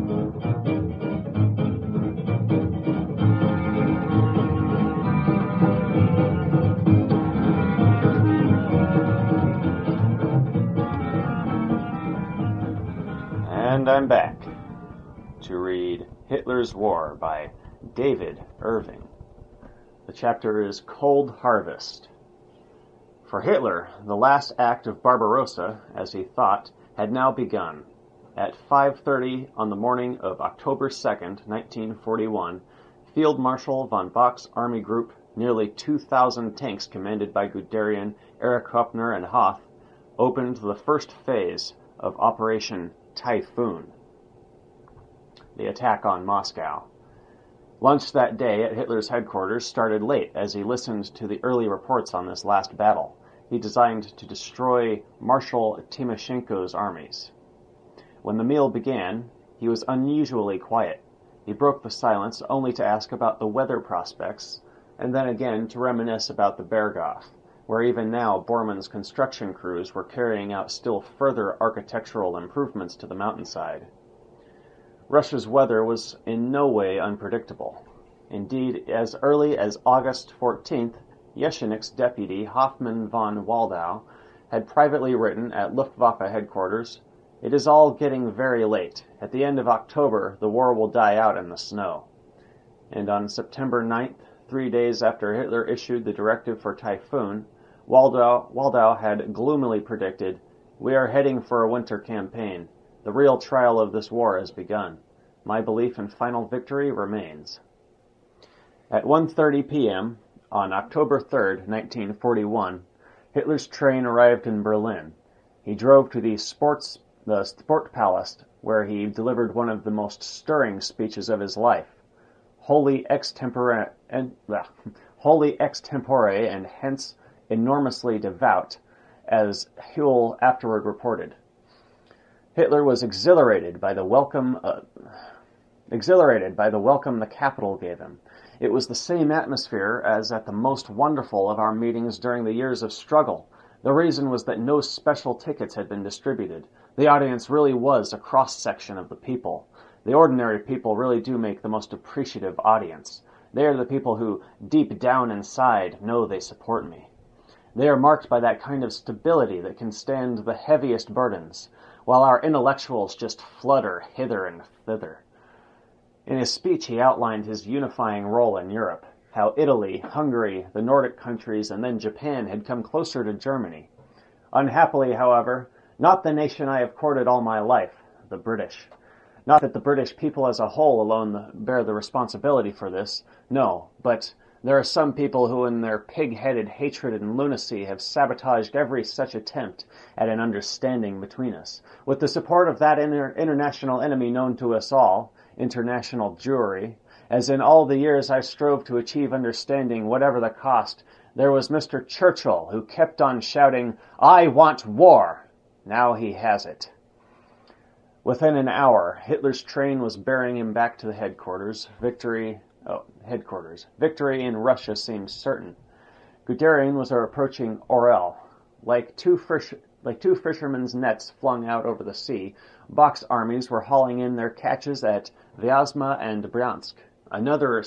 And I'm back to read Hitler's War by David Irving. The chapter is Cold Harvest. For Hitler, the last act of Barbarossa, as he thought, had now begun. At 5:30 on the morning of October 2nd, 1941, Field Marshal von Bock's army group, nearly 2,000 tanks commanded by Guderian, Erich Hoppner, and Hoth, opened the first phase of Operation Typhoon, the attack on Moscow. Lunch that day at Hitler's headquarters started late as he listened to the early reports on this last battle. He designed to destroy Marshal Timoshenko's armies. When the meal began, he was unusually quiet. He broke the silence only to ask about the weather prospects, and then again to reminisce about the Berghof, where even now Bormann's construction crews were carrying out still further architectural improvements to the mountainside. Russia's weather was in no way unpredictable. Indeed, as early as August 14th, Yesenik's deputy, Hoffmann von Waldau, had privately written at Luftwaffe headquarters, "It is all getting very late. At the end of October, the war will die out in the snow." And on September 9th, 3 days after Hitler issued the directive for Typhoon, Waldau had gloomily predicted, "We are heading for a winter campaign. The real trial of this war has begun. My belief in final victory remains." At 1:30 p.m. on October 3rd, 1941, Hitler's train arrived in Berlin. He drove to the Sportpalast, where he delivered one of the most stirring speeches of his life, wholly extempore and hence enormously devout, as Huell afterward reported. Hitler was exhilarated by the welcome the capital gave him. It was the same atmosphere as at the most wonderful of our meetings during the years of struggle. The reason was that no special tickets had been distributed. The audience really was a cross-section of the people. The ordinary people really do make the most appreciative audience. They are the people who, deep down inside, know they support me. They are marked by that kind of stability that can stand the heaviest burdens, while our intellectuals just flutter hither and thither. In his speech, he outlined his unifying role in Europe, how Italy, Hungary, the Nordic countries, and then Japan had come closer to Germany. Unhappily, however, not the nation I have courted all my life, the British. Not that the British people as a whole alone bear the responsibility for this, no, but there are some people who in their pig-headed hatred and lunacy have sabotaged every such attempt at an understanding between us. With the support of that international enemy known to us all, international Jewry, as in all the years I strove to achieve understanding whatever the cost, there was Mr. Churchill who kept on shouting, "I want war!" Now he has it. Within an hour, Hitler's train was bearing him back to the headquarters. Victory in Russia seemed certain. Guderian was approaching Orel. Like two fishermen's nets flung out over the sea, Bock's armies were hauling in their catches at Vyazma and Bryansk. Another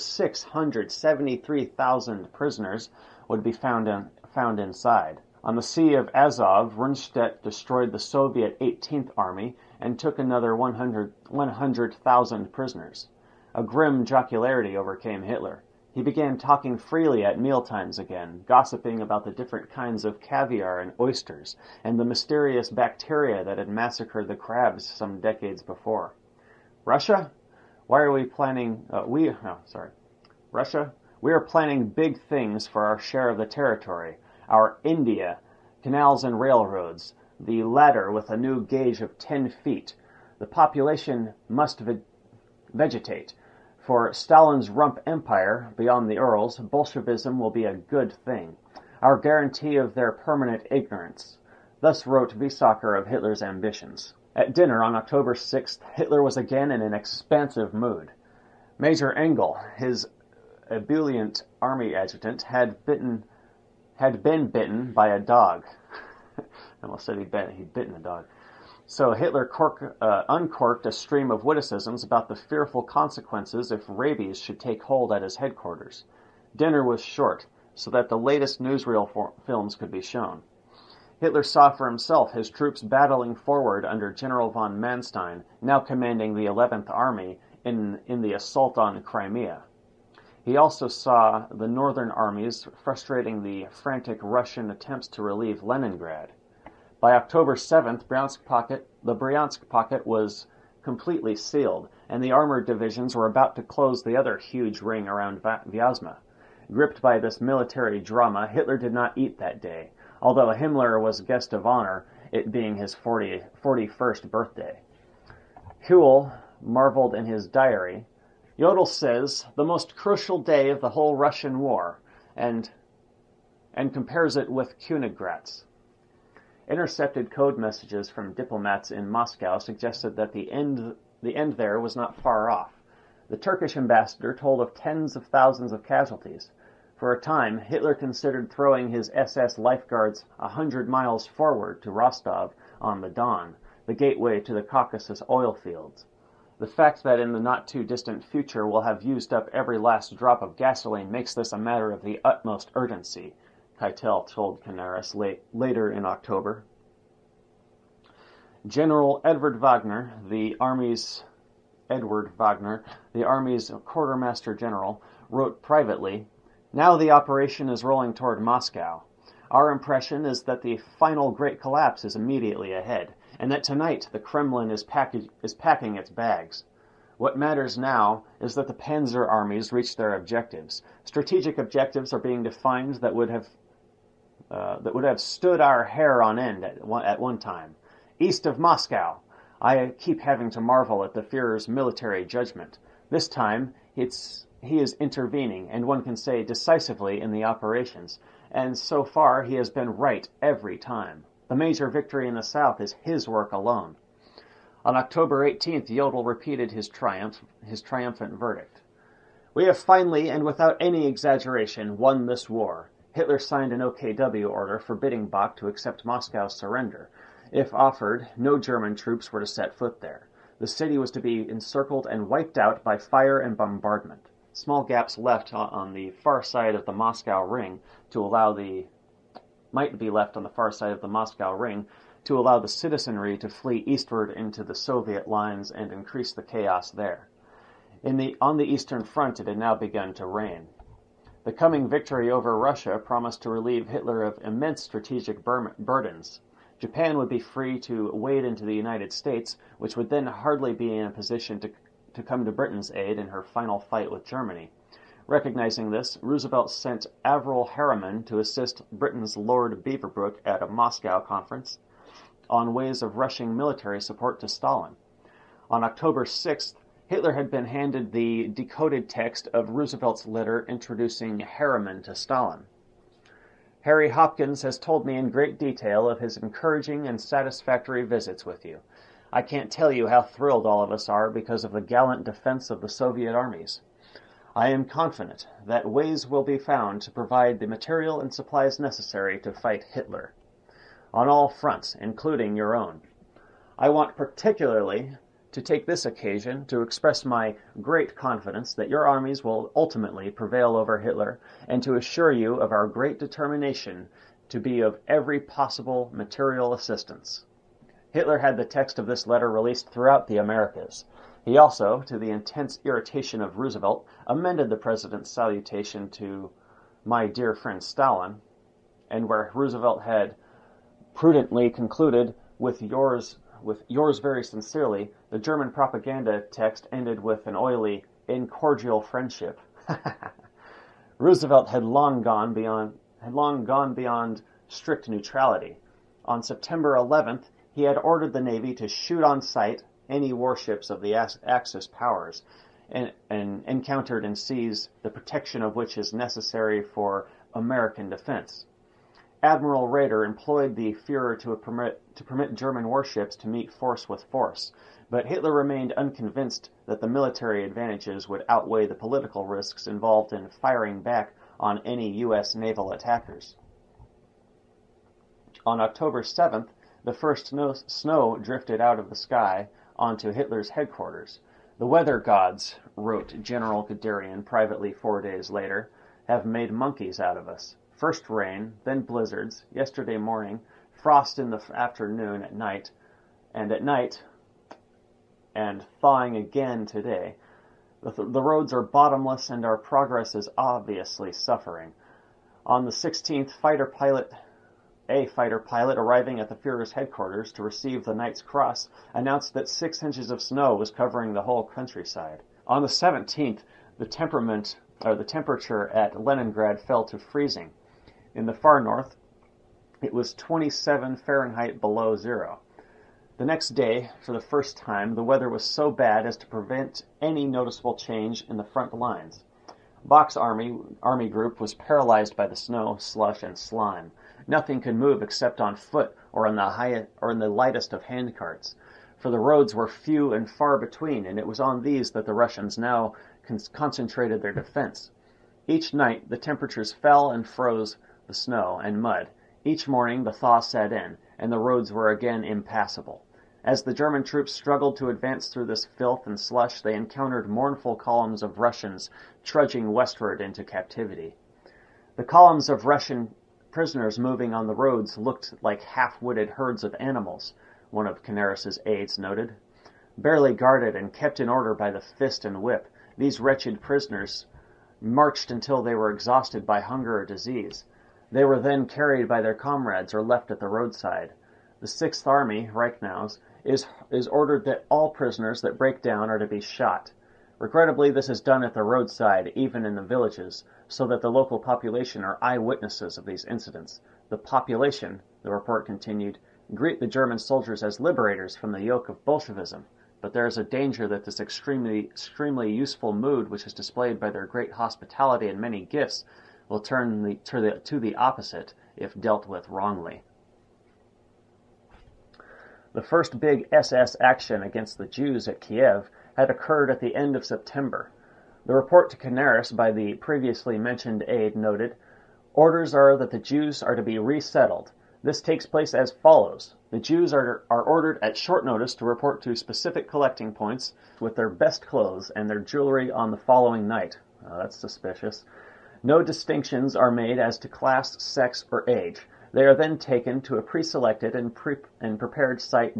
673,000 prisoners would be found inside. On the Sea of Azov, Rundstedt destroyed the Soviet 18th Army and took another 100,000 prisoners. A grim jocularity overcame Hitler. He began talking freely at mealtimes again, gossiping about the different kinds of caviar and oysters, and the mysterious bacteria that had massacred the crabs some decades before. Russia? Why are we planning... Russia? We are planning big things for our share of the territory. Our India, canals and railroads, the latter with a new gauge of 10 feet. The population must vegetate. For Stalin's rump empire, beyond the Urals, Bolshevism will be a good thing, our guarantee of their permanent ignorance. Thus wrote Wiesacker of Hitler's ambitions. At dinner on October 6th, Hitler was again in an expansive mood. Major Engel, his ebullient army adjutant, had been bitten by a dog. I almost said he'd bitten a dog. So Hitler uncorked a stream of witticisms about the fearful consequences if rabies should take hold at his headquarters. Dinner was short, so that the latest newsreel films could be shown. Hitler saw for himself his troops battling forward under General von Manstein, now commanding the 11th Army, in the assault on Crimea. He also saw the northern armies frustrating the frantic Russian attempts to relieve Leningrad. By October 7th, the Bryansk pocket was completely sealed, and the armored divisions were about to close the other huge ring around Vyazma. Gripped by this military drama, Hitler did not eat that day, although Himmler was guest of honor, it being his 41st birthday. Huell marveled in his diary, Jodl says, the most crucial day of the whole Russian war, and compares it with Königgrätz. Intercepted code messages from diplomats in Moscow suggested that the end there was not far off. The Turkish ambassador told of tens of thousands of casualties. For a time, Hitler considered throwing his SS lifeguards 100 miles forward to Rostov on the Don, the gateway to the Caucasus oil fields. The fact that in the not-too-distant future we'll have used up every last drop of gasoline makes this a matter of the utmost urgency, Keitel told Canaris later in October. General Edward Wagner, the Army's quartermaster general, wrote privately, "Now the operation is rolling toward Moscow. Our impression is that the final great collapse is immediately ahead, and that tonight the Kremlin is packing its bags. What matters now is that the Panzer armies reach their objectives. Strategic objectives are being defined that would have stood our hair on end at one time. East of Moscow. I keep having to marvel at the Führer's military judgment. This time, he is intervening, and one can say decisively in the operations, and so far he has been right every time. The major victory in the south is his work alone." On October 18th, Jodl repeated his triumphant verdict. "We have finally, and without any exaggeration, won this war." Hitler signed an OKW order forbidding Bach to accept Moscow's surrender. If offered, no German troops were to set foot there. The city was to be encircled and wiped out by fire and bombardment. Small gaps left on the far side of the Moscow ring might be left on the far side of the Moscow ring to allow the citizenry to flee eastward into the Soviet lines and increase the chaos there. On the Eastern Front, it had now begun to rain. The coming victory over Russia promised to relieve Hitler of immense strategic burdens. Japan would be free to wade into the United States, which would then hardly be in a position to come to Britain's aid in her final fight with Germany. Recognizing this, Roosevelt sent Averell Harriman to assist Britain's Lord Beaverbrook at a Moscow conference on ways of rushing military support to Stalin. On October 6th, Hitler had been handed the decoded text of Roosevelt's letter introducing Harriman to Stalin. "Harry Hopkins has told me in great detail of his encouraging and satisfactory visits with you. I can't tell you how thrilled all of us are because of the gallant defense of the Soviet armies. I am confident that ways will be found to provide the material and supplies necessary to fight Hitler, on all fronts, including your own. I want particularly to take this occasion to express my great confidence that your armies will ultimately prevail over Hitler, and to assure you of our great determination to be of every possible material assistance." Hitler had the text of this letter released throughout the Americas. He also, to the intense irritation of Roosevelt, amended the president's salutation to "my dear friend Stalin," and where Roosevelt had prudently concluded with yours very sincerely, the German propaganda text ended with an oily, "in cordial friendship." Roosevelt had long gone beyond strict neutrality. On September 11th, he had ordered the Navy to shoot on sight any warships of the Axis powers, and encountered and seize the protection of which is necessary for American defense. Admiral Raeder employed the Führer to permit German warships to meet force with force, but Hitler remained unconvinced that the military advantages would outweigh the political risks involved in firing back on any U.S. naval attackers. On October 7th, the first snow drifted out of the sky onto Hitler's headquarters. "The weather gods," wrote General Guderian privately 4 days later, "have made monkeys out of us. First rain, then blizzards, yesterday morning, frost in the afternoon at night, and thawing again today. The roads are bottomless and our progress is obviously suffering." On the 16th, a fighter pilot arriving at the Führer's headquarters to receive the Knight's Cross announced that 6 inches of snow was covering the whole countryside. On the 17th, the temperature at Leningrad fell to freezing. In the far north, it was 27 Fahrenheit below zero. The next day, for the first time, the weather was so bad as to prevent any noticeable change in the front lines. Bach's army group was paralyzed by the snow, slush, and slime. Nothing could move except on foot or in the lightest of handcarts, for the roads were few and far between, and it was on these that the Russians now concentrated their defense. Each night the temperatures fell and froze the snow and mud. Each morning the thaw set in, and the roads were again impassable. As the German troops struggled to advance through this filth and slush, they encountered mournful columns of Russians trudging westward into captivity. The columns of Russian prisoners moving on the roads looked like half-witted herds of animals, one of Canaris's aides noted. Barely guarded and kept in order by the fist and whip, these wretched prisoners marched until they were exhausted by hunger or disease. They were then carried by their comrades or left at the roadside. The Sixth Army, Reichenau's, is ordered that all prisoners that break down are to be shot. Regrettably, this is done at the roadside, even in the villages, so that the local population are eyewitnesses of these incidents. The population, the report continued, greet the German soldiers as liberators from the yoke of Bolshevism, but there is a danger that this extremely useful mood, which is displayed by their great hospitality and many gifts, will turn to the opposite if dealt with wrongly. The first big SS action against the Jews at Kiev had occurred at the end of September. The report to Canaris by the previously mentioned aide noted, "Orders are that the Jews are to be resettled. This takes place as follows. The Jews are ordered at short notice to report to specific collecting points with their best clothes and their jewelry on the following night." That's suspicious. "No distinctions are made as to class, sex, or age. They are then taken to a pre-selected and prepared site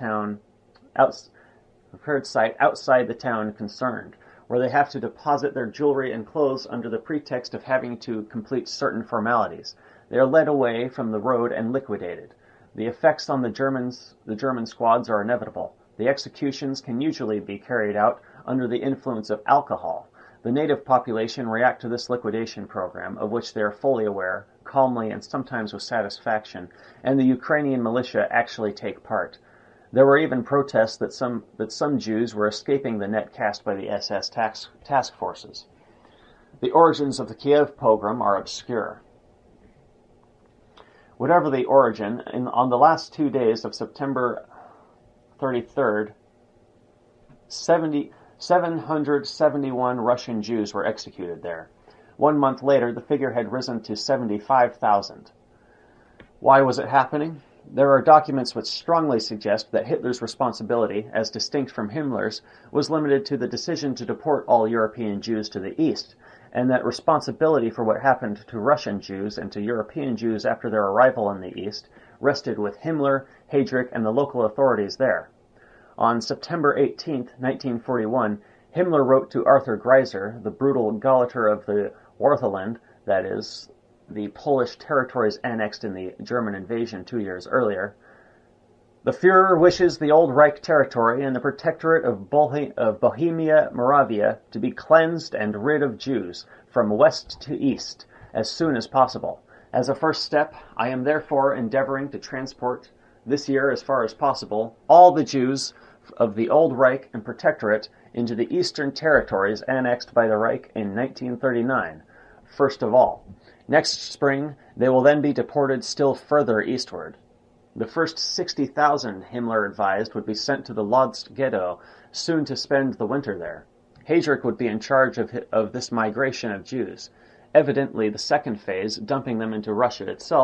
outside the town concerned, where they have to deposit their jewelry and clothes under the pretext of having to complete certain formalities. They are led away from the road and liquidated. The effects on the German squads are inevitable. The executions can usually be carried out under the influence of alcohol. The native population react to this liquidation program, of which they are fully aware, calmly and sometimes with satisfaction, and the Ukrainian militia actually take part. There were even protests that some Jews were escaping the net cast by the SS task forces. The origins of the Kiev pogrom are obscure. Whatever the origin, on the last 2 days of September 33rd, 771 Russian Jews were executed there. 1 month later, the figure had risen to 75,000. Why was it happening? There are documents which strongly suggest that Hitler's responsibility, as distinct from Himmler's, was limited to the decision to deport all European Jews to the east, and that responsibility for what happened to Russian Jews and to European Jews after their arrival in the east rested with Himmler, Heydrich, and the local authorities there. On September 18, 1941, Himmler wrote to Arthur Greiser, the brutal Gauleiter of the Wartheland, that is, the Polish territories annexed in the German invasion 2 years earlier, "The Führer wishes the old Reich territory and the protectorate of Bohemia-Moravia to be cleansed and rid of Jews, from west to east, as soon as possible. As a first step, I am therefore endeavoring to transport, this year as far as possible, all the Jews of the old Reich and protectorate into the eastern territories annexed by the Reich in 1939, first of all. Next spring, they will then be deported still further eastward. The first 60,000, Himmler advised, would be sent to the Lodz ghetto, soon to spend the winter there. Heydrich would be in charge of this migration of Jews. Evidently, the second phase, dumping them into Russia itself,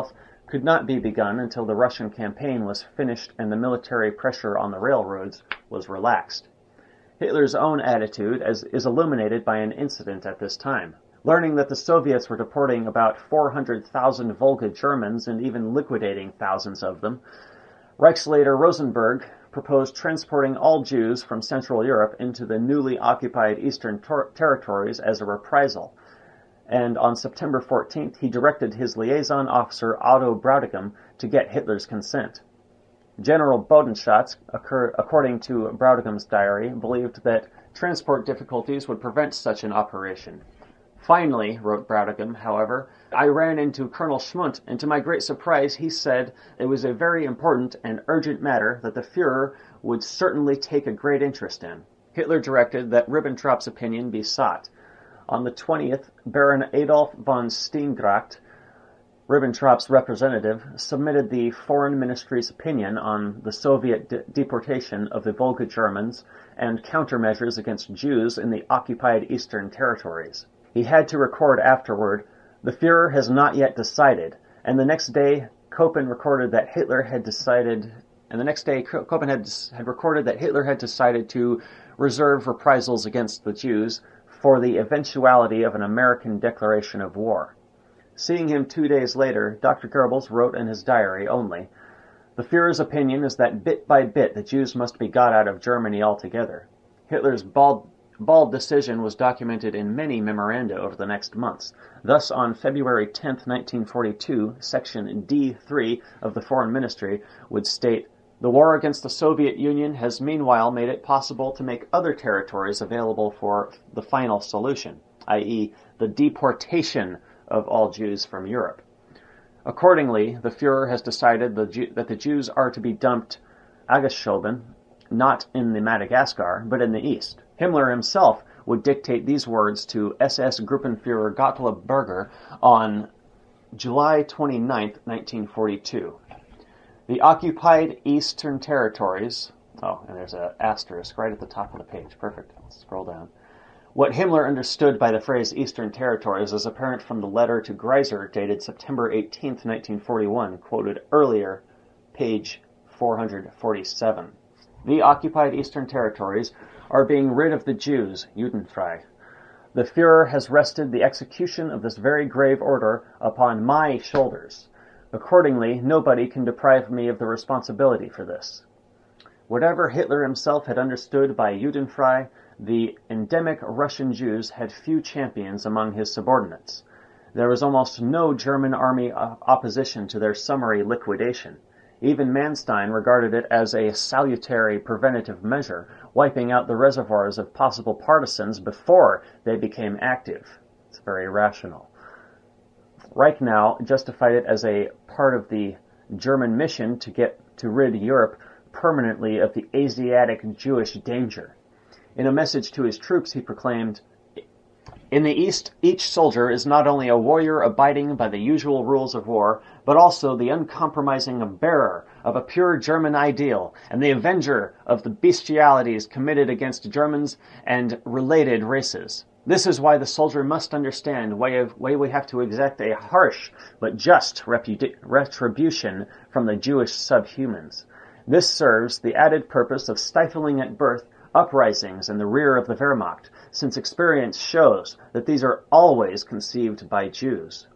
could not be begun until the Russian campaign was finished and the military pressure on the railroads was relaxed. Hitler's own attitude is illuminated by an incident at this time. Learning that the Soviets were deporting about 400,000 Volga Germans and even liquidating thousands of them, Reichsleiter Rosenberg proposed transporting all Jews from Central Europe into the newly occupied Eastern territories as a reprisal. And on September 14th, he directed his liaison officer Otto Brautigan to get Hitler's consent. General Bodenschatz, according to Brautigan's diary, believed that transport difficulties would prevent such an operation. Finally, wrote Brautigan, however, I ran into Colonel Schmundt, and to my great surprise he said it was a very important and urgent matter that the Führer would certainly take a great interest in. Hitler directed that Ribbentrop's opinion be sought. On the 20th, Baron Adolf von Steengracht, Ribbentrop's representative, submitted the Foreign Ministry's opinion on the Soviet deportation of the Volga Germans and countermeasures against Jews in the occupied Eastern territories. He had to record afterward, the Führer has not yet decided, and the next day Koppen recorded that Hitler had decided, to reserve reprisals against the Jews for the eventuality of an American declaration of war. Seeing him 2 days later, Dr. Goebbels wrote in his diary only, the Führer's opinion is that bit by bit the Jews must be got out of Germany altogether. Hitler's bald decision was documented in many memoranda over the next months. Thus, on February 10, 1942, Section D3 of the Foreign Ministry would state, the war against the Soviet Union has meanwhile made it possible to make other territories available for the final solution, i.e., the deportation of all Jews from Europe. Accordingly, the Führer has decided that the Jews are to be dumped Ageschoben, not in the Madagascar, but in the east. Himmler himself would dictate these words to SS Gruppenführer Gottlob Berger on July 29, 1942. The occupied Eastern territories... Oh, and there's an asterisk right at the top of the page. Perfect. Let's scroll down. What Himmler understood by the phrase Eastern Territories is apparent from the letter to Greiser dated September 18, 1941, quoted earlier, page 447. The occupied Eastern Territories are being rid of the Jews, Judenfrei. The Führer has rested the execution of this very grave order upon my shoulders. Accordingly, nobody can deprive me of the responsibility for this. Whatever Hitler himself had understood by Judenfrei, the endemic Russian Jews had few champions among his subordinates. There was almost no German army opposition to their summary liquidation. Even Manstein regarded it as a salutary preventative measure, wiping out the reservoirs of possible partisans before they became active. It's very rational. Reichenau justified it as a part of the German mission to rid Europe permanently of the Asiatic Jewish danger. In a message to his troops, he proclaimed, in the East, each soldier is not only a warrior abiding by the usual rules of war, but also the uncompromising bearer of a pure German ideal and the avenger of the bestialities committed against Germans and related races. This is why the soldier must understand why we have to exact a harsh but just retribution from the Jewish subhumans. This serves the added purpose of stifling at birth uprisings in the rear of the Wehrmacht, since experience shows that these are always conceived by Jews.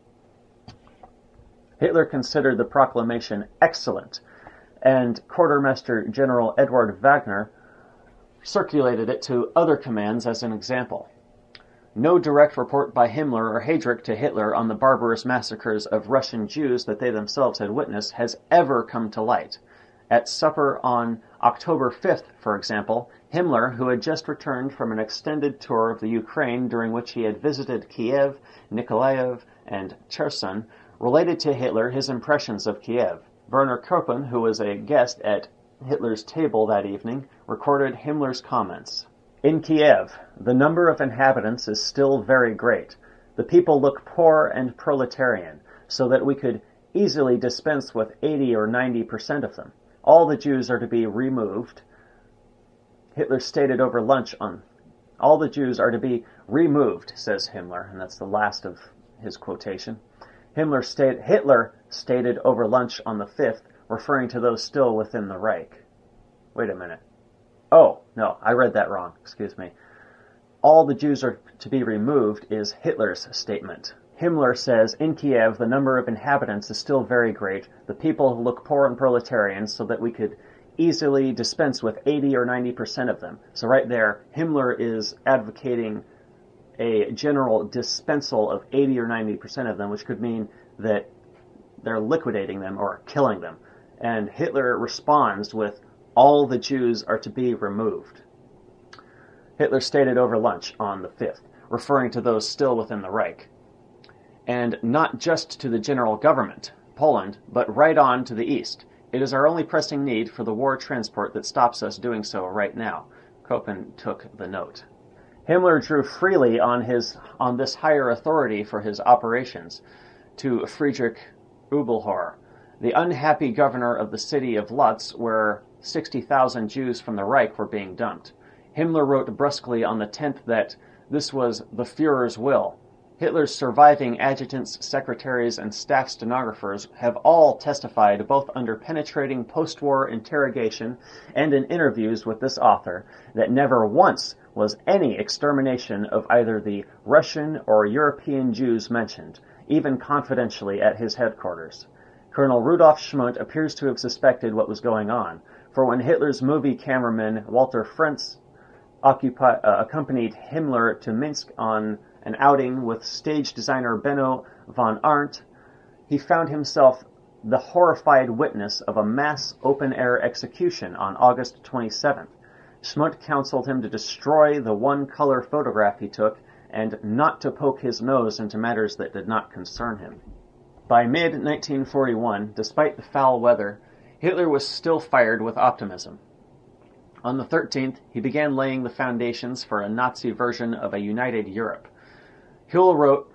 Hitler considered the proclamation excellent, and Quartermaster General Eduard Wagner circulated it to other commands as an example. No direct report by Himmler or Heydrich to Hitler on the barbarous massacres of Russian Jews that they themselves had witnessed has ever come to light. At supper on October 5th, for example, Himmler, who had just returned from an extended tour of the Ukraine during which he had visited Kiev, Nikolaev, and Cherson, related to Hitler his impressions of Kiev. Werner Koppen, who was a guest at Hitler's table that evening, recorded Himmler's comments. In Kiev, the number of inhabitants is still very great. The people look poor and proletarian, so that we could easily dispense with 80 or 90% of them. All the Jews are to be removed. Hitler stated over lunch all the Jews are to be removed, says Himmler, and that's the last of his quotation. Hitler stated over lunch on the 5th, referring to those still within the Reich. Wait a minute. Oh, no, I read that wrong. Excuse me. All the Jews are to be removed is Hitler's statement. Himmler says, in Kiev, the number of inhabitants is still very great. The people look poor and proletarian, so that we could easily dispense with 80 or 90% of them. So right there, Himmler is advocating a general dispensal of 80 or 90% of them, which could mean that they're liquidating them or killing them. And Hitler responds with, all the Jews are to be removed. Hitler stated over lunch on the 5th, referring to those still within the Reich. And not just to the general government, Poland, but right on to the east. It is our only pressing need for the war transport that stops us doing so right now. Koppen took the note. Himmler drew freely on this higher authority for his operations to Friedrich Ubelhor, the unhappy governor of the city of Lutz, where 60,000 Jews from the Reich were being dumped. Himmler wrote brusquely on the 10th that this was the Führer's will. Hitler's surviving adjutants, secretaries, and staff stenographers have all testified, both under penetrating post-war interrogation and in interviews with this author, that never once was any extermination of either the Russian or European Jews mentioned, even confidentially at his headquarters. Colonel Rudolf Schmundt appears to have suspected what was going on, for when Hitler's movie cameraman Walter Frentz accompanied Himmler to Minsk on an outing with stage designer Benno von Arndt, he found himself the horrified witness of a mass open-air execution on August 27th. Schmundt counseled him to destroy the one-color photograph he took and not to poke his nose into matters that did not concern him. By mid-1941, despite the foul weather, Hitler was still fired with optimism. On the 13th, he began laying the foundations for a Nazi version of a united Europe. Huell wrote,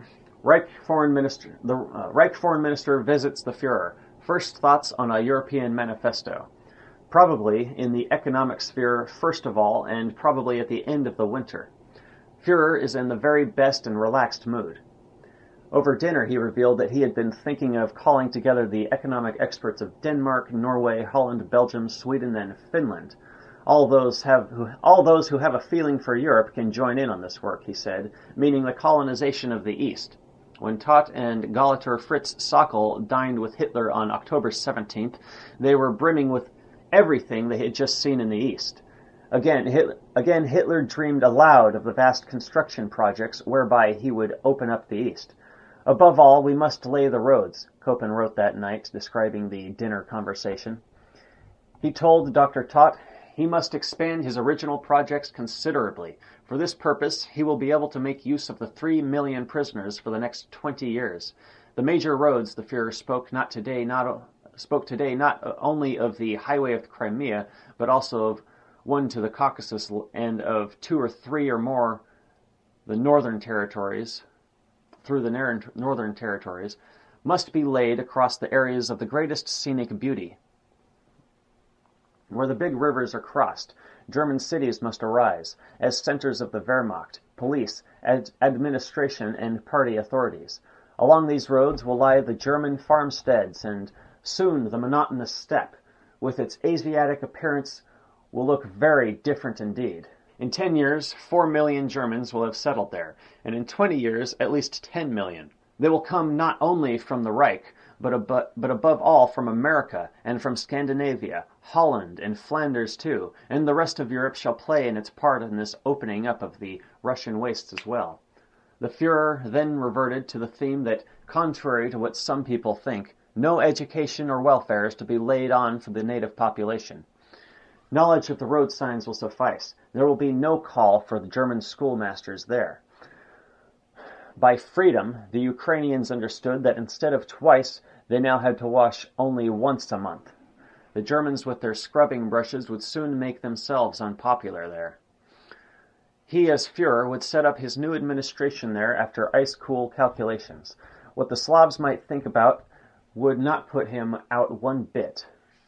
the Reich Foreign Minister visits the Führer. First thoughts on a European manifesto. Probably in the economic sphere first of all, and probably at the end of the winter. Führer is in the very best and relaxed mood. Over dinner, he revealed that he had been thinking of calling together the economic experts of Denmark, Norway, Holland, Belgium, Sweden, and Finland. All those who have a feeling for Europe can join in on this work, he said, meaning the colonization of the East. When Todt and Gauleiter Fritz Sockel dined with Hitler on October 17th, they were brimming with everything they had just seen in the East. Again, Hitler dreamed aloud of the vast construction projects whereby he would open up the East. Above all, we must lay the roads, Koppen wrote that night, describing the dinner conversation. He told Dr. Todt he must expand his original projects considerably. For this purpose, he will be able to make use of the 3 million prisoners for the next 20 years. The major roads, the Führer spoke today not only of the highway of the Crimea, but also of one to the Caucasus and of 2 or 3 or more the northern territories, must be laid across the areas of the greatest scenic beauty. Where the big rivers are crossed, German cities must arise as centers of the Wehrmacht, police, administration, and party authorities. Along these roads will lie the German farmsteads, and soon the monotonous steppe, with its Asiatic appearance, will look very different indeed. In 10 years, 4 million Germans will have settled there, and in 20 years, at least 10 million. They will come not only from the Reich, but above all from America and from Scandinavia, Holland and Flanders too, and the rest of Europe shall play in its part in this opening up of the Russian wastes as well. The Führer then reverted to the theme that, contrary to what some people think, no education or welfare is to be laid on for the native population. Knowledge of the road signs will suffice. There will be no call for the German schoolmasters there. By freedom, the Ukrainians understood that instead of twice, they now had to wash only once a month. The Germans with their scrubbing brushes would soon make themselves unpopular there. He, as Führer, would set up his new administration there after ice-cool calculations. What the Slavs might think about would not put him out one bit.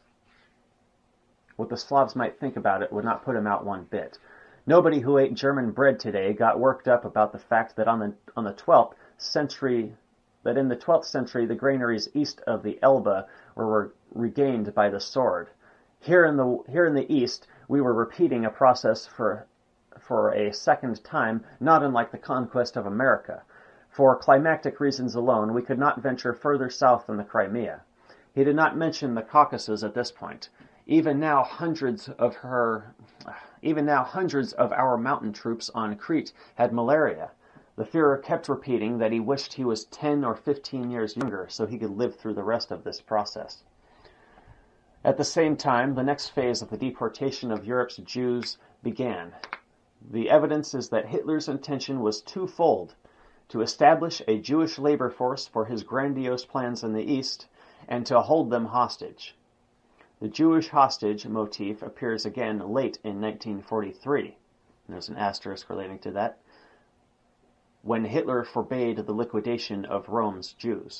Nobody who ate German bread today got worked up about the fact that on the 12th century that in the 12th century the granaries east of the Elbe were regained by the sword. Here in the east, we were repeating a process for a second time, not unlike the conquest of America. For climatic reasons alone, we could not venture further south than the Crimea. He did not mention the Caucasus at this point. Even now, hundreds of our mountain troops on Crete had malaria. The Führer kept repeating that he wished he was 10 or 15 years younger so he could live through the rest of this process. At the same time, the next phase of the deportation of Europe's Jews began. The evidence is that Hitler's intention was twofold: to establish a Jewish labor force for his grandiose plans in the East, and to hold them hostage. The Jewish hostage motif appears again late in 1943. There's an asterisk relating to that, when Hitler forbade the liquidation of Rome's Jews.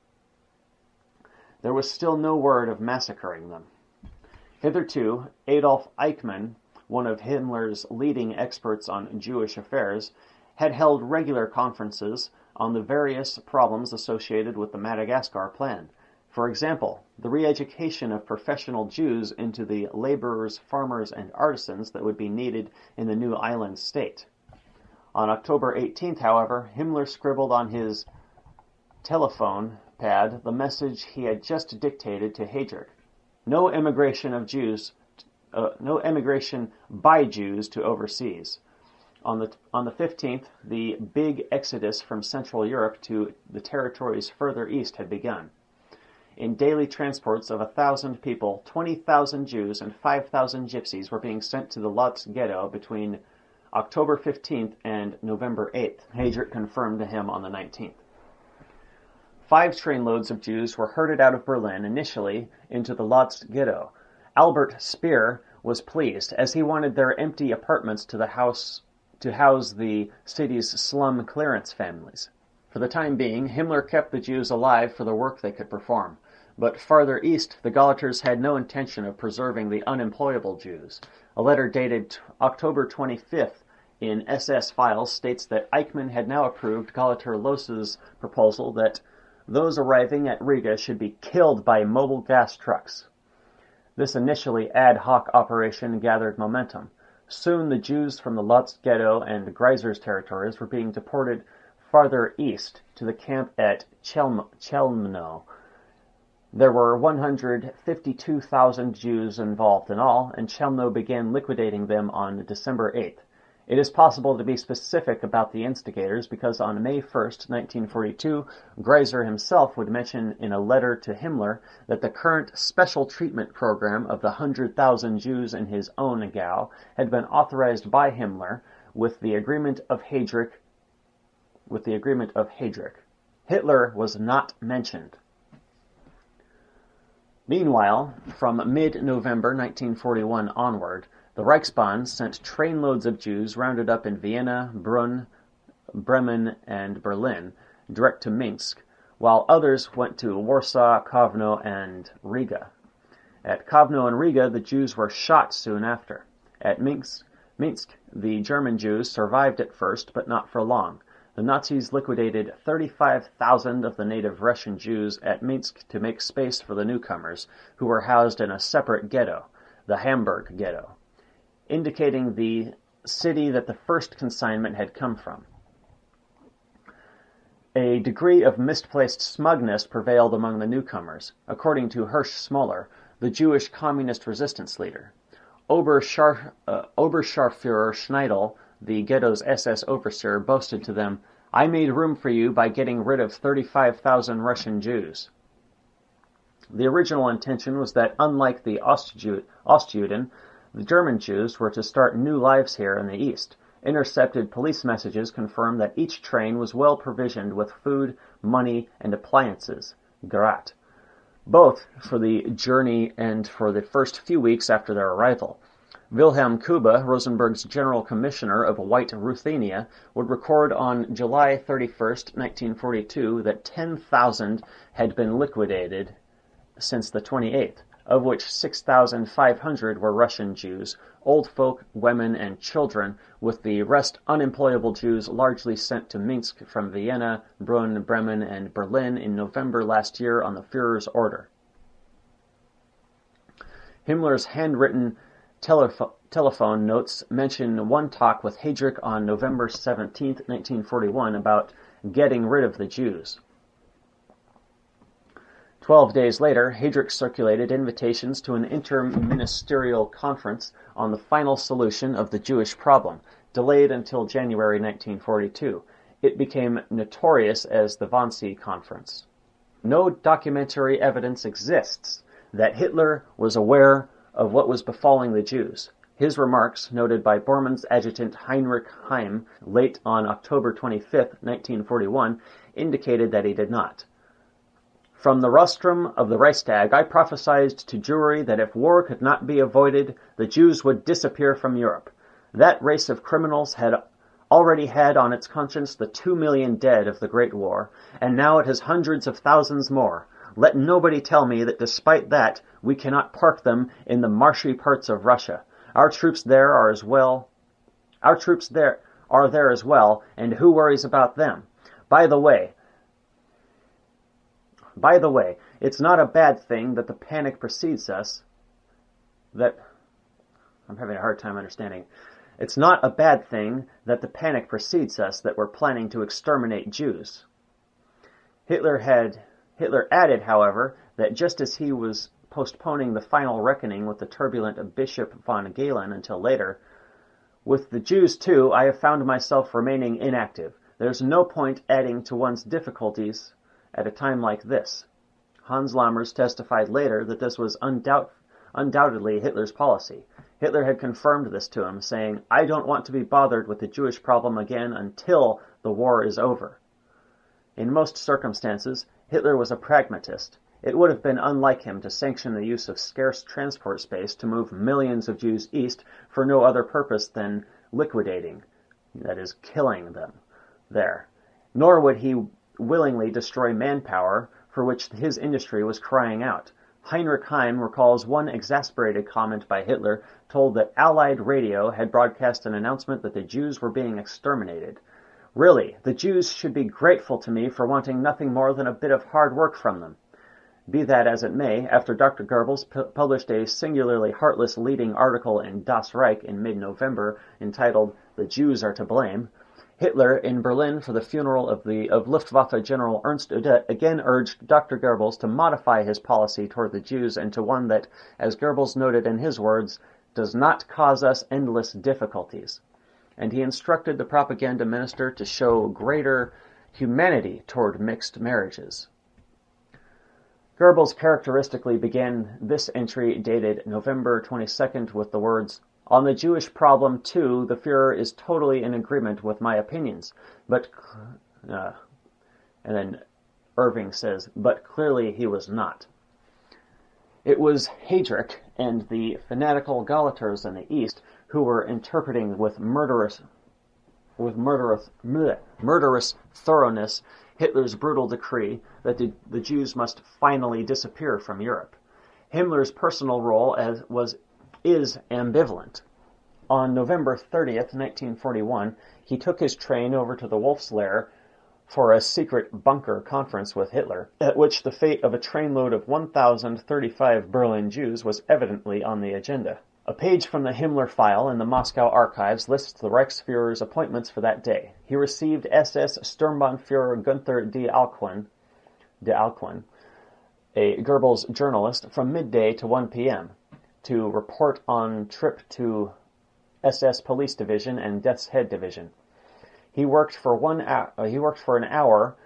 There was still no word of massacring them. Hitherto, Adolf Eichmann, one of Himmler's leading experts on Jewish affairs, had held regular conferences on the various problems associated with the Madagascar Plan. For example, the re-education of professional Jews into the laborers, farmers, and artisans that would be needed in the new island state. On October 18th, however, Himmler scribbled on his telephone pad the message he had just dictated to Heydrich: no emigration by Jews to overseas. On the 15th, the big exodus from Central Europe to the territories further east had begun. In daily transports of 1,000 people, 20,000 Jews and 5,000 gypsies were being sent to the Lodz ghetto between October 15th and November 8th. Heydrich confirmed to him on the 19th. 5 trainloads of Jews were herded out of Berlin initially into the Lodz ghetto. Albert Speer was pleased, as he wanted their empty apartments to house the city's slum clearance families. For the time being, Himmler kept the Jews alive for the work they could perform. But farther east, the Gaulleters had no intention of preserving the unemployable Jews. A letter dated October 25th in SS files states that Eichmann had now approved Gauleiter Loos's proposal that those arriving at Riga should be killed by mobile gas trucks. This initially ad hoc operation gathered momentum. Soon the Jews from the Lodz ghetto and Greiser's territories were being deported farther east to the camp at Chelmno. There were 152,000 Jews involved in all, and Chelmno began liquidating them on December 8th. It is possible to be specific about the instigators because on May 1st, 1942, Greiser himself would mention in a letter to Himmler that the current special treatment program of the 100,000 Jews in his own Gau had been authorized by Himmler with the agreement of Heydrich. Hitler was not mentioned. Meanwhile, from mid-November 1941 onward, the Reichsbahn sent trainloads of Jews rounded up in Vienna, Brünn, Bremen, and Berlin direct to Minsk, while others went to Warsaw, Kovno, and Riga. At Kovno and Riga, the Jews were shot soon after. At Minsk, the German Jews survived at first, but not for long. The Nazis liquidated 35,000 of the native Russian Jews at Minsk to make space for the newcomers, who were housed in a separate ghetto, the Hamburg ghetto, indicating the city that the first consignment had come from. A degree of misplaced smugness prevailed among the newcomers, according to Hirsch Smoller, the Jewish communist resistance leader. Oberscharführer Schneidel, the ghetto's SS overseer, boasted to them, "I made room for you by getting rid of 35,000 Russian Jews." The original intention was that, unlike the Ostjuden, the German Jews were to start new lives here in the East. Intercepted police messages confirmed that each train was well provisioned with food, money, and appliances, Grat, both for the journey and for the first few weeks after their arrival. Wilhelm Kuba, Rosenberg's General Commissioner of White Ruthenia, would record on July 31st, 1942, that 10,000 had been liquidated since the 28th. of which 6,500 were Russian Jews, old folk, women, and children, with the rest unemployable Jews largely sent to Minsk from Vienna, Brunn, Bremen, and Berlin in November last year on the Führer's order. Himmler's handwritten telephone notes mention one talk with Heydrich on November 17, 1941, about getting rid of the Jews. 12 days later, Heydrich circulated invitations to an interministerial conference on the final solution of the Jewish problem, delayed until January 1942. It became notorious as the Wannsee Conference. No documentary evidence exists that Hitler was aware of what was befalling the Jews. His remarks, noted by Bormann's adjutant Heinrich Heim late on October 25, 1941, indicated that he did not. From the rostrum of the Reichstag, I prophesied to Jewry that if war could not be avoided, the Jews would disappear from Europe. That race of criminals had already had on its conscience the 2 million dead of the Great War, and now it has hundreds of thousands more. Let nobody tell me that despite that, we cannot park them in the marshy parts of Russia. Our troops there are there as well, and who worries about them? By the way, it's not a bad thing that the panic precedes us. I'm having a hard time understanding. It's not a bad thing that the panic precedes us that we're planning to exterminate Jews. Hitler added, however, that just as he was postponing the final reckoning with the turbulent Bishop von Galen until later, with the Jews too, I have found myself remaining inactive. There's no point adding to one's difficulties at a time like this. Hans Lammers testified later that this was undoubtedly Hitler's policy. Hitler had confirmed this to him, saying, "I don't want to be bothered with the Jewish problem again until the war is over." In most circumstances, Hitler was a pragmatist. It would have been unlike him to sanction the use of scarce transport space to move millions of Jews east for no other purpose than liquidating, that is, killing them there. Nor would he willingly destroy manpower for which his industry was crying out. Heinrich Heim recalls one exasperated comment by Hitler told that Allied radio had broadcast an announcement that the Jews were being exterminated. Really, the Jews should be grateful to me for wanting nothing more than a bit of hard work from them. Be that as it may, after Dr. Goebbels published a singularly heartless leading article in Das Reich in mid-November entitled "The Jews Are to Blame," Hitler, in Berlin for the funeral of Luftwaffe General Ernst Udet, again urged Dr. Goebbels to modify his policy toward the Jews into one that, as Goebbels noted in his words, does not cause us endless difficulties. And he instructed the propaganda minister to show greater humanity toward mixed marriages. Goebbels characteristically began this entry dated November 22nd with the words, "On the Jewish problem, too, the Führer is totally in agreement with my opinions, but..." and then Irving says, "but clearly he was not." It was Heydrich and the fanatical Galaters in the East who were interpreting with murderous thoroughness Hitler's brutal decree that the Jews must finally disappear from Europe. Himmler's personal role is ambivalent. On November 30th, 1941, he took his train over to the Wolfslair for a secret bunker conference with Hitler, at which the fate of a trainload of 1,035 Berlin Jews was evidently on the agenda. A page from the Himmler file in the Moscow archives lists the Reichsführer's appointments for that day. He received SS Sturmbannführer Günther de Alcuin, a Goebbels journalist, from midday to 1 p.m. to report on trip to SS Police Division and Death's Head Division. He worked for an hour.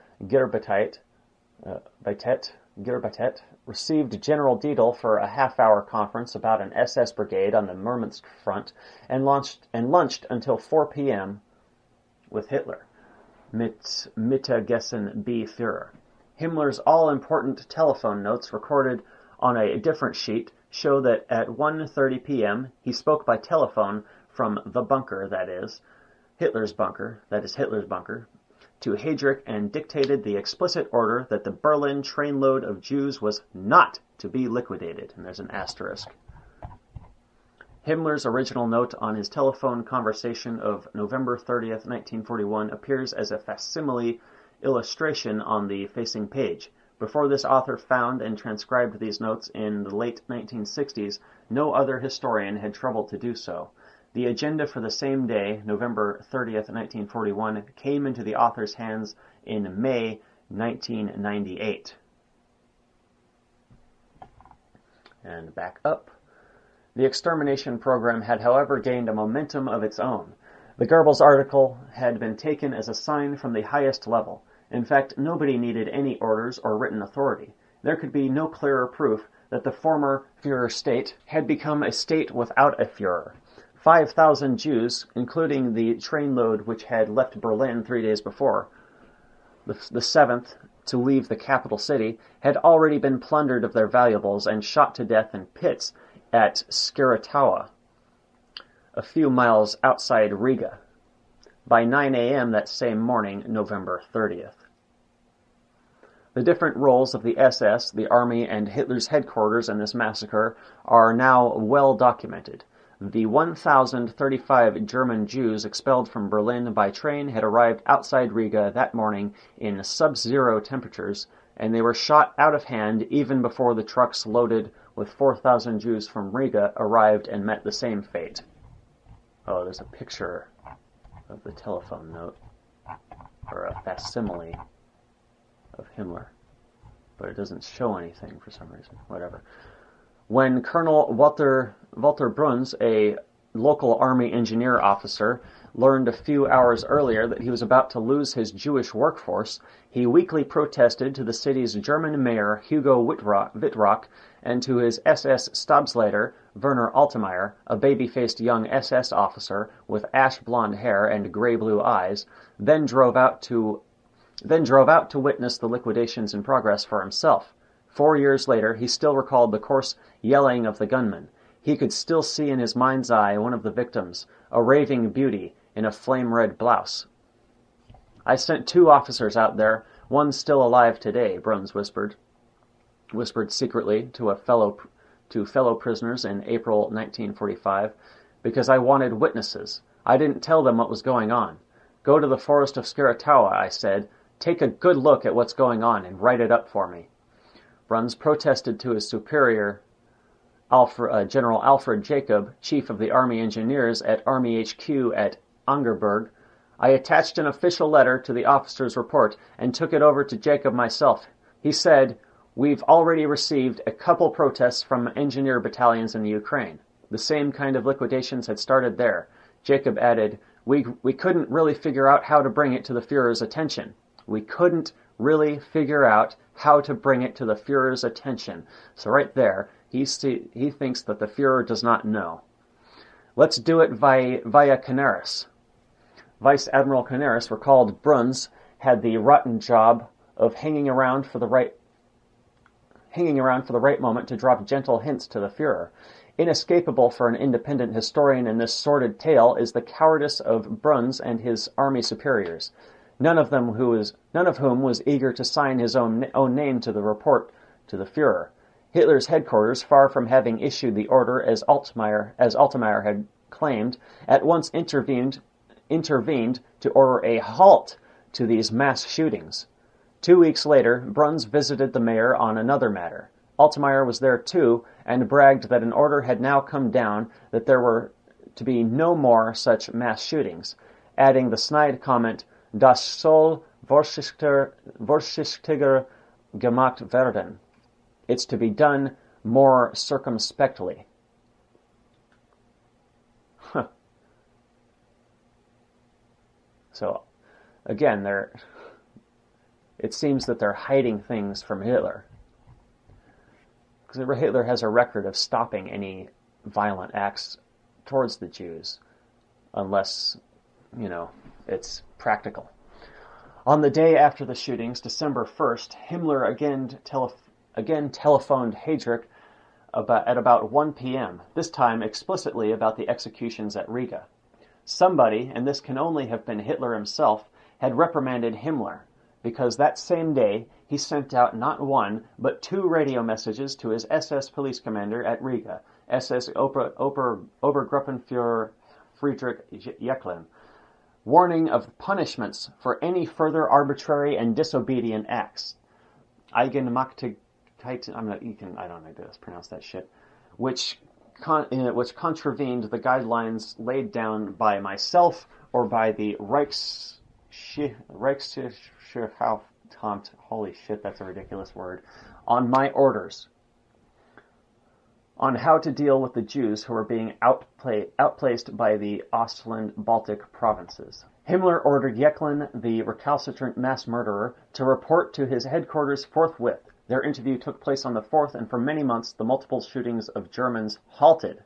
Gierbatet received General Dietl for a half-hour conference about an SS brigade on the Murmansk front, and lunched until 4 p.m. with Hitler. Mit Mittagessen B. Führer. Himmler's all-important telephone notes recorded on a different sheet show that at 1:30 p.m. he spoke by telephone from the bunker, that is Hitler's bunker, to Heydrich and dictated the explicit order that the Berlin trainload of Jews was not to be liquidated. And there's an asterisk. Himmler's original note on his telephone conversation of November 30th, 1941 appears as a facsimile illustration on the facing page. Before this author found and transcribed these notes in the late 1960s, no other historian had troubled to do so. The agenda for the same day, November 30th, 1941, came into the author's hands in May 1998. And back up. The extermination program had, however, gained a momentum of its own. The Goebbels article had been taken as a sign from the highest level. In fact, nobody needed any orders or written authority. There could be no clearer proof that the former Führer state had become a state without a Führer. 5,000 Jews, including the trainload which had left Berlin 3 days before, the seventh to leave the capital city, had already been plundered of their valuables and shot to death in pits at Skieratowa, a few miles outside Riga, by 9 a.m. that same morning, November 30th. The different roles of the SS, the Army, and Hitler's headquarters in this massacre are now well documented. The 1,035 German Jews expelled from Berlin by train had arrived outside Riga that morning in sub-zero temperatures, and they were shot out of hand even before the trucks loaded with 4,000 Jews from Riga arrived and met the same fate. Oh, there's a picture of the telephone note, or a facsimile of Himmler, but it doesn't show anything for some reason. Whatever. When Colonel Walter Bruns, a local army engineer officer, learned a few hours earlier that he was about to lose his Jewish workforce, he weakly protested to the city's German mayor, Hugo Wittrock, and to his SS Stabsleiter, Werner Altmaier, a baby-faced young SS officer with ash-blonde hair and gray-blue eyes, then drove out to witness the liquidations in progress for himself. 4 years later, he still recalled the coarse yelling of the gunmen. He could still see in his mind's eye one of the victims, a raving beauty in a flame-red blouse. "I sent 2 officers out there, one still alive today," Bruns whispered secretly to fellow prisoners in April 1945, "because I wanted witnesses. I didn't tell them what was going on. Go to the forest of Skieratowa, I said. Take a good look at what's going on and write it up for me." Bruns protested to his superior, General Alfred Jacob, chief of the Army Engineers at Army HQ at Angerburg. "I attached an official letter to the officer's report and took it over to Jacob myself. He said, 'We've already received a couple protests from engineer battalions in the Ukraine.' The same kind of liquidations had started there." Jacob added, We couldn't really figure out how to bring it to the Führer's attention. We couldn't really figure out how to bring it to the Führer's attention. So right there, he thinks that the Führer does not know. "Let's do it via Canaris." Vice Admiral Canaris recalled Bruns had the rotten job of hanging around for the right moment to drop gentle hints to the Führer. Inescapable for an independent historian in this sordid tale is the cowardice of Bruns and his army superiors, none of whom was eager to sign his own name to the report to the Führer. Hitler's headquarters, far from having issued the order as Altmaier had claimed, at once intervened to order a halt to these mass shootings. 2 weeks later, Bruns visited the mayor on another matter. Altmaier was there too, and bragged that an order had now come down that there were to be no more such mass shootings, adding the snide comment, "Das soll vorsichtiger gemacht werden." It's to be done more circumspectly. So, again, it seems that they're hiding things from Hitler. Because Hitler has a record of stopping any violent acts towards the Jews, unless, it's practical. On the day after the shootings, December 1st, Himmler again telephoned Heydrich at about 1 p.m., this time explicitly about the executions at Riga. Somebody, and this can only have been Hitler himself, had reprimanded Himmler because that same day he sent out not one, but 2 radio messages to his SS police commander at Riga, SS Obergruppenführer Friedrich Jeckeln, warning of punishments for any further arbitrary and disobedient acts. Eigenmachtigkeit, I don't know how to pronounce that shit, which contravened the guidelines laid down by myself or by the Reichssicherheitsamt, holy shit, that's a ridiculous word, on my orders on how to deal with the Jews who were being outplaced by the Ostland-Baltic provinces. Himmler ordered Jeckeln, the recalcitrant mass murderer, to report to his headquarters forthwith. Their interview took place on the 4th, and for many months the multiple shootings of Germans halted.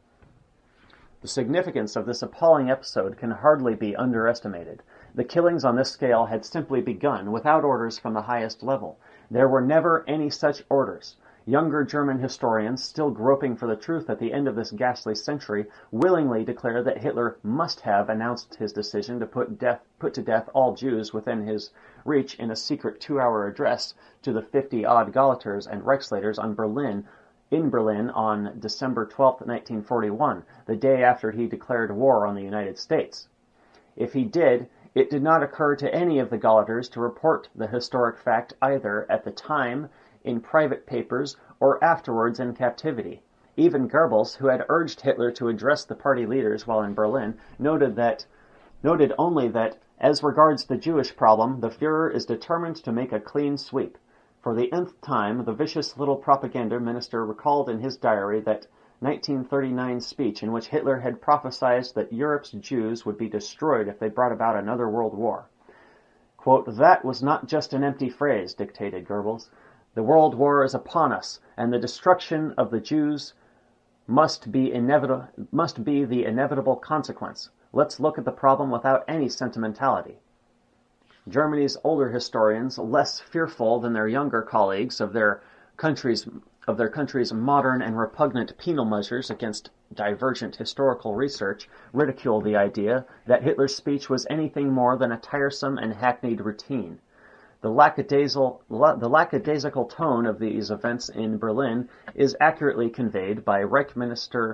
The significance of this appalling episode can hardly be underestimated. The killings on this scale had simply begun without orders from the highest level. There were never any such orders. Younger German historians, still groping for the truth at the end of this ghastly century, willingly declare that Hitler must have announced his decision to put to death all Jews within his reach in a secret 2-hour address to the 50-odd Gauleiters and Reichsleiters in Berlin on December 12, 1941, the day after he declared war on the United States. If he did, it did not occur to any of the Gauleiters to report the historic fact either at the time, in private papers, or afterwards in captivity. Even Goebbels, who had urged Hitler to address the party leaders while in Berlin, noted only that, as regards the Jewish problem, the Führer is determined to make a clean sweep. For the nth time, the vicious little propaganda minister recalled in his diary that 1939 speech in which Hitler had prophesied that Europe's Jews would be destroyed if they brought about another world war. Quote, "That was not just an empty phrase," dictated Goebbels. "The world war is upon us, and the destruction of the Jews must be the inevitable consequence. Let's look at the problem without any sentimentality." Germany's older historians, less fearful than their younger colleagues of their country's modern and repugnant penal measures against divergent historical research, ridicule the idea that Hitler's speech was anything more than a tiresome and hackneyed routine. The lackadaisical tone of these events in Berlin is accurately conveyed by Reichsminister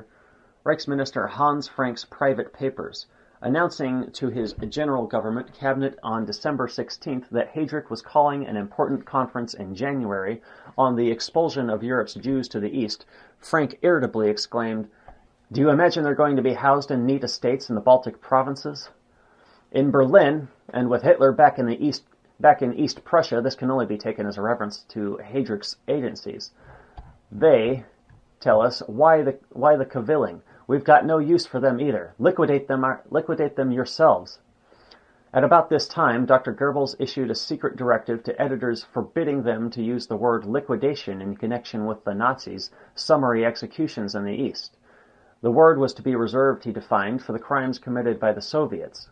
Hans Frank's private papers, announcing to his General Government Cabinet on December 16th that Heydrich was calling an important conference in January on the expulsion of Europe's Jews to the east. Frank irritably exclaimed, "Do you imagine they're going to be housed in neat estates in the Baltic provinces?" In Berlin, and with Hitler back in East Prussia, this can only be taken as a reference to Heydrich's agencies. They tell us, why the cavilling? We've got no use for them either. Liquidate them yourselves. At about this time, Dr. Goebbels issued a secret directive to editors forbidding them to use the word liquidation in connection with the Nazis' summary executions in the East. The word was to be reserved, he defined, for the crimes committed by the Soviets.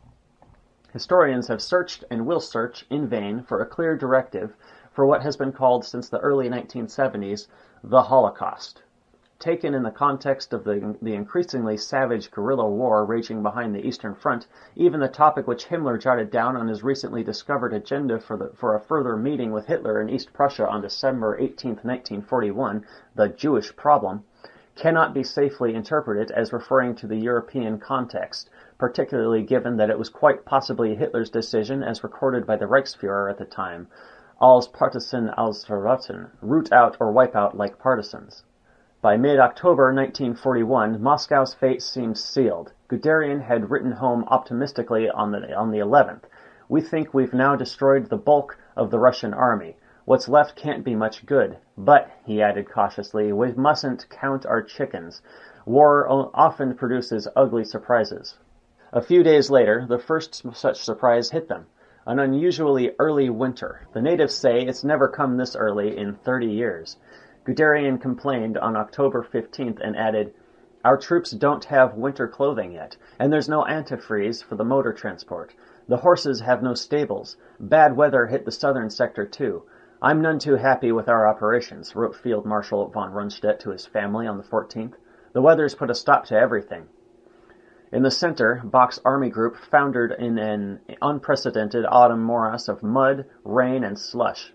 Historians have searched and will search in vain for a clear directive for what has been called since the early 1970s the Holocaust. Taken in the context of the increasingly savage guerrilla war raging behind the Eastern Front, even the topic which Himmler jotted down on his recently discovered agenda for a further meeting with Hitler in East Prussia on December 18, 1941, the Jewish problem, cannot be safely interpreted as referring to the European context, particularly given that it was quite possibly Hitler's decision, as recorded by the Reichsführer at the time, als Partisan ausrotten, root out or wipe out like partisans. By mid-October 1941, Moscow's fate seemed sealed. Guderian had written home optimistically on the 11th. "We think we've now destroyed the bulk of the Russian army. What's left can't be much good. But," he added cautiously, "we mustn't count our chickens. War often produces ugly surprises." A few days later, the first such surprise hit them. An unusually early winter. The natives say it's never come this early in 30 years. Guderian complained on October 15th and added, "Our troops don't have winter clothing yet, and there's no antifreeze for the motor transport. The horses have no stables. Bad weather hit the southern sector too. I'm none too happy with our operations," wrote Field Marshal von Rundstedt to his family on the 14th. "The weather's put a stop to everything." In the center, Bach's army group foundered in an unprecedented autumn morass of mud, rain, and slush.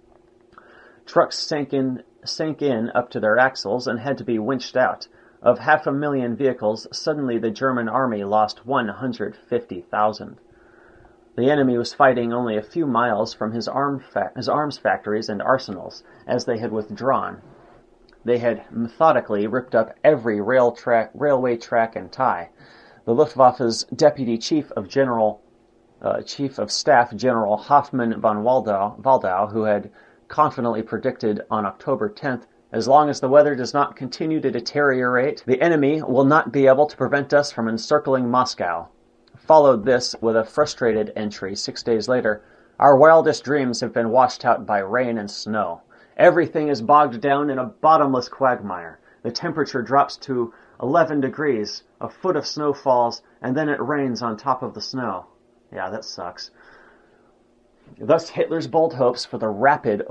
Trucks sank in up to their axles and had to be winched out. Of 500,000 vehicles, suddenly the German army lost 150,000. The enemy was fighting only a few miles from his arms factories and arsenals, as they had withdrawn. They had methodically ripped up every railway track and tie. The Luftwaffe's Deputy Chief of Staff General Hoffmann von Waldau, who had confidently predicted on October 10th, "As long as the weather does not continue to deteriorate, the enemy will not be able to prevent us from encircling Moscow," followed this with a frustrated entry 6 days later. "Our wildest dreams have been washed out by rain and snow. Everything is bogged down in a bottomless quagmire. The temperature drops to 11 degrees, a foot of snow falls, and then it rains on top of the snow." Yeah, that sucks. Thus, Hitler's bold hopes for the rapid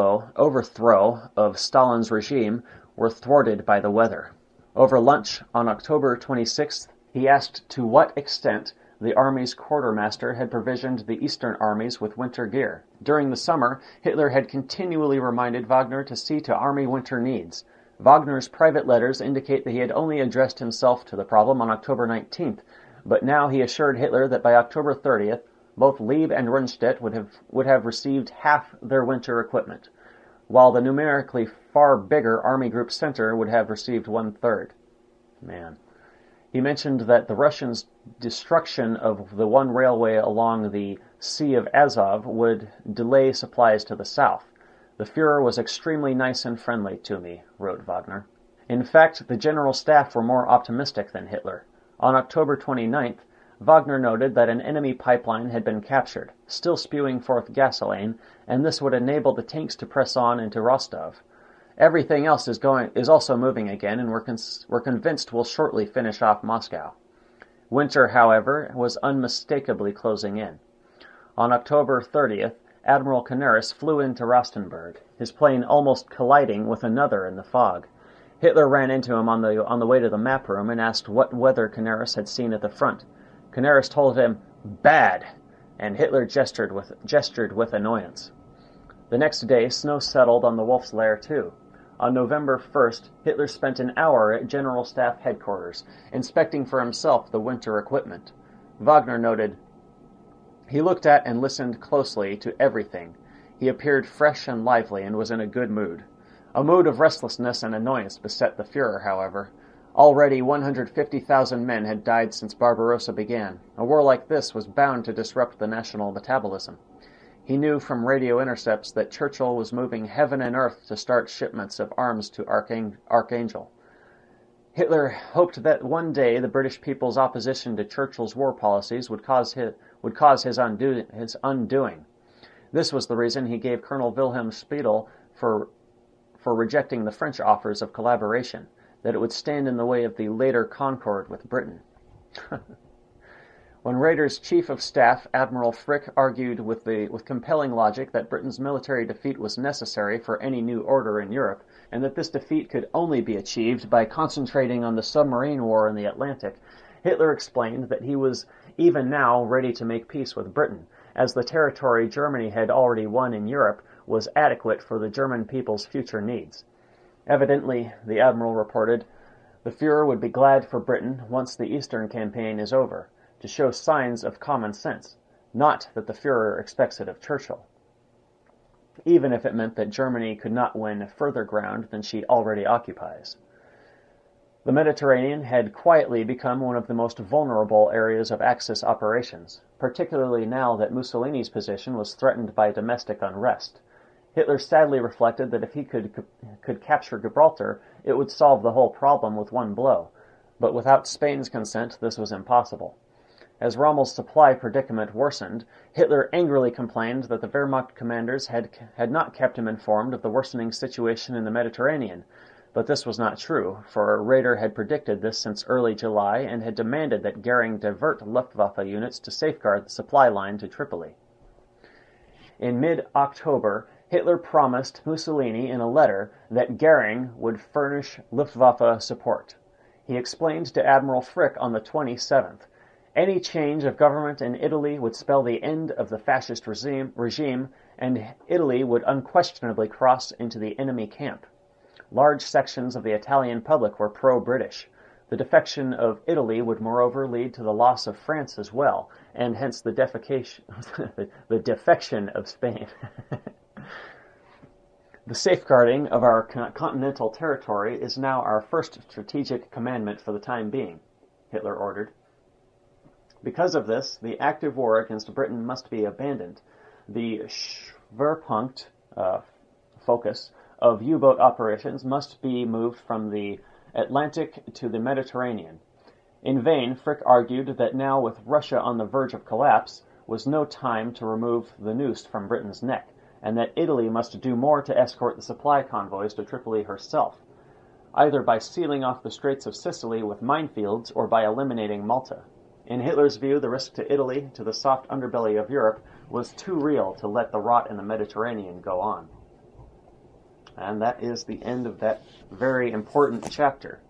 overthrow of Stalin's regime were thwarted by the weather. Over lunch on October 26th, he asked to what extent the army's quartermaster had provisioned the Eastern armies with winter gear. During the summer, Hitler had continually reminded Wagner to see to army winter needs. Wagner's private letters indicate that he had only addressed himself to the problem on October 19th, but now he assured Hitler that by October 30th, both Lieb and Rundstedt would have received half their winter equipment, while the numerically far bigger Army Group Center would have received 1/3. Man. He mentioned that the Russians' destruction of the one railway along the Sea of Azov would delay supplies to the south. "The Führer was extremely nice and friendly to me," wrote Wagner. In fact, the General Staff were more optimistic than Hitler. On October 29th, Wagner noted that an enemy pipeline had been captured, still spewing forth gasoline, and this would enable the tanks to press on into Rostov. "Everything else is also moving again, and we're convinced we'll shortly finish off Moscow." Winter, however, was unmistakably closing in. On October 30th, Admiral Canaris flew into Rastenburg, his plane almost colliding with another in the fog. Hitler ran into him on the way to the map room and asked what weather Canaris had seen at the front. Canaris told him, "Bad," and Hitler gestured with annoyance. The next day, snow settled on the Wolf's Lair, too. On November 1st, Hitler spent an hour at General Staff Headquarters, inspecting for himself the winter equipment. Wagner noted, "He looked at and listened closely to everything. He appeared fresh and lively and was in a good mood." A mood of restlessness and annoyance beset the Führer, however. Already 150,000 men had died since Barbarossa began. A war like this was bound to disrupt the national metabolism. He knew from radio intercepts that Churchill was moving heaven and earth to start shipments of arms to Archangel. Hitler hoped that one day the British people's opposition to Churchill's war policies would cause his undoing. This was the reason he gave Colonel Wilhelm Speidel for rejecting the French offers of collaboration, that it would stand in the way of the later concord with Britain. When Raeder's Chief of Staff, Admiral Frick, argued with compelling logic that Britain's military defeat was necessary for any new order in Europe, and that this defeat could only be achieved by concentrating on the submarine war in the Atlantic, Hitler explained that he was even now ready to make peace with Britain, as the territory Germany had already won in Europe was adequate for the German people's future needs. Evidently, the Admiral reported, the Führer would be glad for Britain, once the Eastern campaign is over, to show signs of common sense, not that the Führer expects it of Churchill, even if it meant that Germany could not win further ground than she already occupies. The Mediterranean had quietly become one of the most vulnerable areas of Axis operations, particularly now that Mussolini's position was threatened by domestic unrest. Hitler sadly reflected that if he could capture Gibraltar, it would solve the whole problem with one blow, but without Spain's consent this was impossible. As Rommel's supply predicament worsened, Hitler angrily complained that the Wehrmacht commanders had not kept him informed of the worsening situation in the Mediterranean, but this was not true, for Raeder had predicted this since early July and had demanded that Goering divert Luftwaffe units to safeguard the supply line to Tripoli. In mid-October, Hitler promised Mussolini in a letter that Goering would furnish Luftwaffe support. He explained to Admiral Frick on the 27th, any change of government in Italy would spell the end of the fascist regime, and Italy would unquestionably cross into the enemy camp. Large sections of the Italian public were pro-British. The defection of Italy would moreover lead to the loss of France as well, and hence the defection of Spain. The safeguarding of our continental territory is now our first strategic commandment for the time being, Hitler ordered. Because of this, the active war against Britain must be abandoned. The Schwerpunkt focus of U-boat operations must be moved from the Atlantic to the Mediterranean. In vain, Frick argued that now, with Russia on the verge of collapse, was no time to remove the noose from Britain's neck, and that Italy must do more to escort the supply convoys to Tripoli herself, either by sealing off the Straits of Sicily with minefields or by eliminating Malta. In Hitler's view, the risk to Italy, to the soft underbelly of Europe, was too real to let the rot in the Mediterranean go on. And that is the end of that very important chapter.